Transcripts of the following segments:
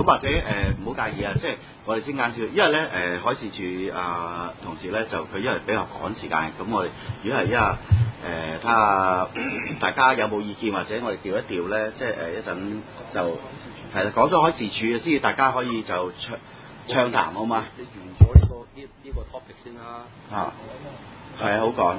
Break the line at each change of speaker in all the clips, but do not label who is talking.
或者唔好介意啊，即係我哋先介紹，因為咧海事處同事咧就佢因為比較趕時間，咁我哋如果係睇下大家有冇意見，或者我哋調一調咧，即係一陣就係啦，講咗海事處先，大家可以就暢談好嘛？
你完咗呢個 topic 先啦。
係啊，好講。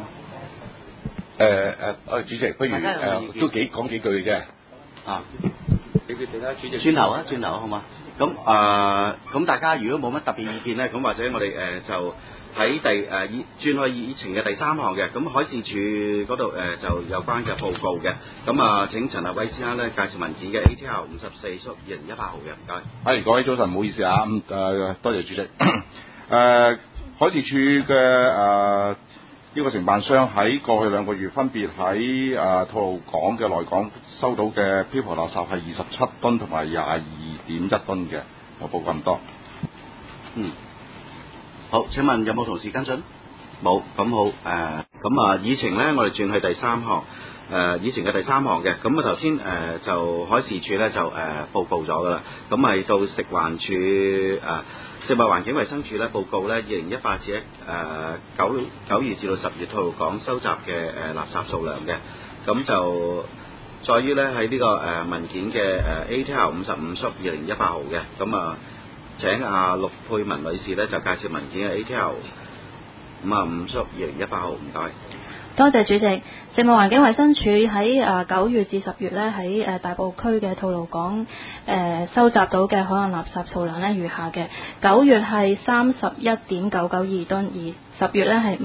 主席，不如都講幾句嘅啫。
你決定啦，主席。
轉頭好嘛？咁大家如果冇乜特別意見咧，咁或者我哋就喺轉去議程嘅第3項嘅，咁海事處嗰度就有關嘅報告嘅，咁請陳立偉先生咧介紹文件嘅 ATL 54/2018號嘅，唔該。
各位早晨，唔好意思啊，多謝主席。海事處嘅呢個承辦商喺過去2個月分別喺吐露港嘅內港收到嘅漂浮垃圾係27噸同埋22.1噸嘅，有報咁多。
好，請問有冇同事跟進？冇，咁好。議程咧，我哋轉去第3項。議程嘅第3項嘅，咁頭先就海事處咧就報告咗噶啦，咁係到食環署食物環境衞生署咧報告咧2018至9月至到10月吐露港收集嘅垃圾數量嘅，咁就在於咧喺呢個文件嘅ATL 55/2018號嘅，咁請陸佩文女士咧就介紹文件嘅 ATL 55/2018號，唔該。
多謝主席。食物環境衞生署喺9月至10月咧喺大埔區嘅吐露港收集到嘅海岸垃圾數量咧如下嘅：9月係31.992噸，而10月咧係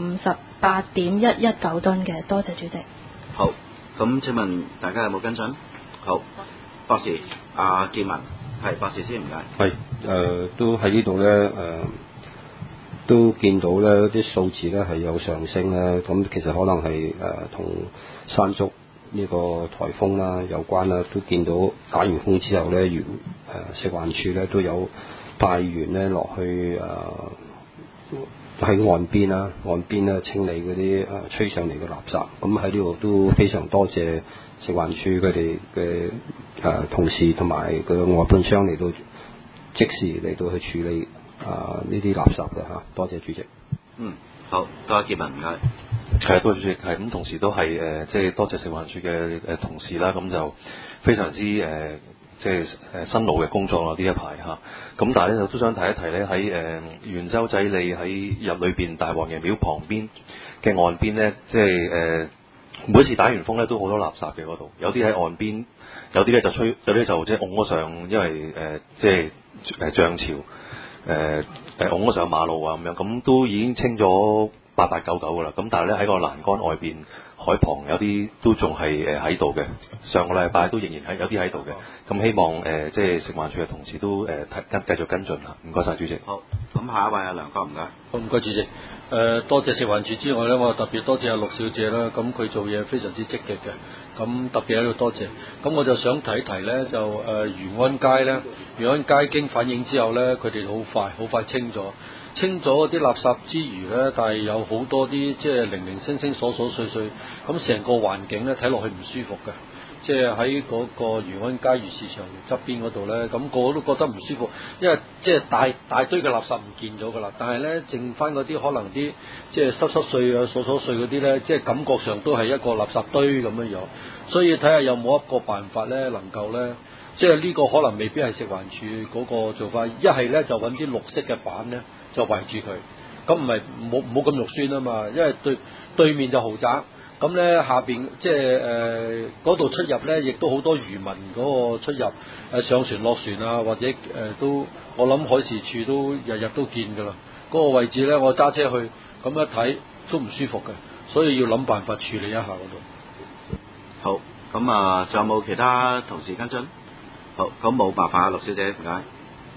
58.119噸嘅。多謝主席。
好，咁請問大家有冇跟進？好，博士建文係博士先，唔該。
都喺呢度咧都見到咧啲數字咧係有上升咧，咁其實可能係同山竹呢個颱風啦有關啦，都見到解完風之後咧，食環署咧都有派員咧落去喺岸邊咧清理嗰啲吹上嚟嘅垃圾，咁喺呢度都非常多謝食環署佢哋嘅同事同埋佢嘅外判商嚟到即時嚟到去處理呢啲垃圾嘅嚇，多謝主席。
好，多謝建文，唔該。
多謝主席，咁同時都係即係多謝食環署嘅同事啦，咁就非常之即係辛勞嘅工作啦呢一排嚇。咁但係咧，都想提一提咧，喺元洲仔里喺入裏邊大王爺廟旁邊嘅岸邊咧，即係每一次打完風咧都好多垃圾嘅嗰度，有啲喺岸邊，有啲咧就吹，有啲就即係拱咗上，因為即係漲潮。拱咗上馬路啊咁樣，咁都已經清咗8899噶啦。咁但係咧喺個欄杆外邊海旁有啲都仲係喺度嘅。上個禮拜都仍然有啲喺度嘅。咁希望即係食環署嘅同事都繼續跟進啦。唔該晒主席。
好，咁下一位梁哥，唔該。
好，唔該主席。多謝食環署之外咧，我特別多謝陸小姐啦。咁佢做嘢非常之積極嘅。咁特別喺度多謝。咁我就想提一提咧，就漁安街咧，漁安街經反映之後咧，佢哋好快清咗嗰啲垃圾之餘咧，但係有好多啲即係零零星星瑣瑣碎碎，咁成個環境咧睇落去唔舒服嘅。即係喺嗰個漁安街魚市場側邊嗰度咧，咁個個都覺得唔舒服，因為即係大堆嘅垃圾唔見咗㗎啦，但係咧剩翻嗰啲可能啲即係濕碎啊、瑣碎嗰啲咧，即係感覺上都係一個垃圾堆咁樣，所以睇下有冇一個辦法咧，能夠咧，即係呢個可能未必係食環署嗰個做法，一係咧就揾啲綠色嘅板咧就圍住佢，咁唔好咁肉酸啊嘛，因為對面就豪宅。咁咧下邊即係嗰度出入咧，亦都好多漁民嗰個出入上船落船啊，或者都我諗海事處都日日都見㗎啦。嗰個位置咧，我揸車去咁一睇都唔舒服嘅，所以要諗辦法處理一下嗰度。
好，咁仲有冇其他同事跟進？好，咁冇麻煩陸小姐，唔該。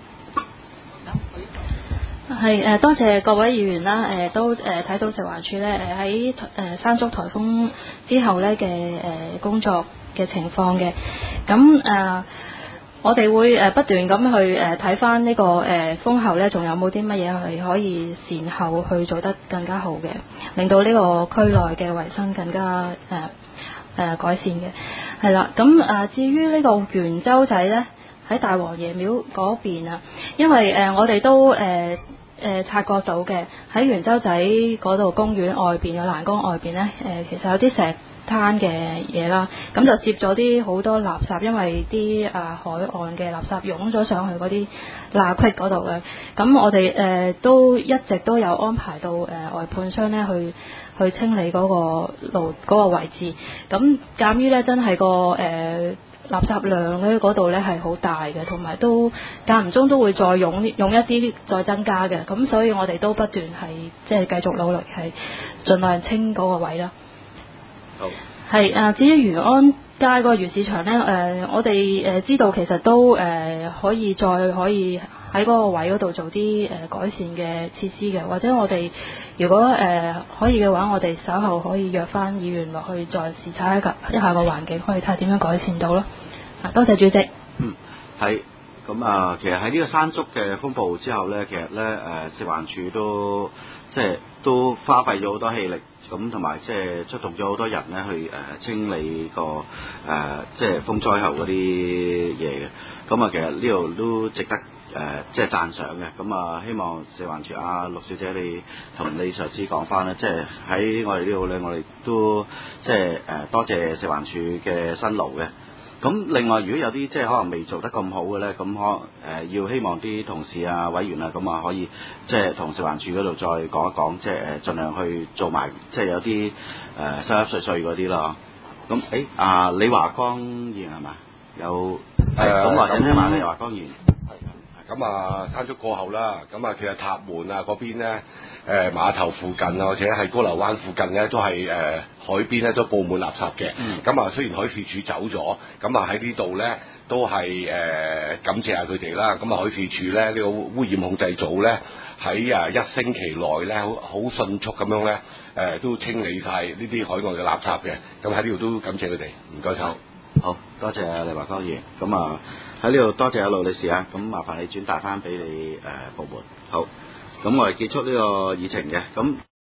係多謝各位議員啦，都睇到食環署咧喺山竹颱風之後咧嘅工作嘅情況嘅，咁我哋會不斷咁去睇翻呢個風後咧，仲有冇啲乜嘢係可以善後去做得更加好嘅，令到呢個區內嘅衞生更加改善嘅，係啦。咁至於呢個元洲仔咧， 喺大王爺廟嗰邊啊，因為我哋都察覺到嘅喺元洲仔嗰度公園外邊嘅欄杆外邊呢，其實有啲石灘嘅嘢啦，咁就攝咗啲好多垃圾，因為啲海岸嘅垃圾湧咗上去嗰啲罅隙嗰度嘅，咁我哋都一直都有安排到外判商呢去清理嗰個路嗰個位置，咁鑑於呢真係個垃圾量咧嗰度咧係好大嘅，同埋都間唔中都會再湧一啲再增加嘅，咁所以我哋都不斷係即係繼續努力係盡量清嗰個位啦。
好
係至於漁安街嗰個魚市場咧，我哋知道其實都可以喺嗰個位嗰度做啲改善嘅設施嘅，或者我哋如果可以嘅話，我哋稍後可以約翻議員落去再視察一下個環境，可以睇下點樣改善到咯。多謝主席。
係咁啊，其實喺呢個山竹嘅風暴之後咧，其實咧食環署都即係都花費咗好多氣力，咁同埋即係出動咗好多人咧去清理個即係風災後嗰啲嘢嘅。咁啊，其實呢度都值得即係讚賞嘅。咁啊，希望食環署陸小姐你同李上司講翻咧，即係喺我哋呢度咧，我哋都即係多謝食環署嘅辛勞嘅。咁另外，如果有啲即係可能未做得咁好嘅咧，咁可能要希望啲同事委員咁可以即係同食環署嗰度再講一講，即係盡量去做埋即係有啲濕濕碎碎嗰啲咯。咁李華光議員係嘛？有咁或者聽埋李華光議員。
咁山竹過後啦，咁其實塔門嗰邊咧，碼頭附近或者係高流灣附近咧，都係海邊咧都佈滿垃圾嘅。咁雖然海事處走咗，咁喺呢度咧都係感謝下佢哋啦。咁海事處咧呢個污染控制組咧喺1星期內咧好迅速咁樣咧都清理晒呢啲海外嘅垃圾嘅。咁喺呢度都感謝佢哋，唔該晒。
好多謝李華光議員。咁喺呢度多謝盧女士啊，咁麻煩你轉達翻俾你部門。好，咁我哋結束呢個議程嘅咁。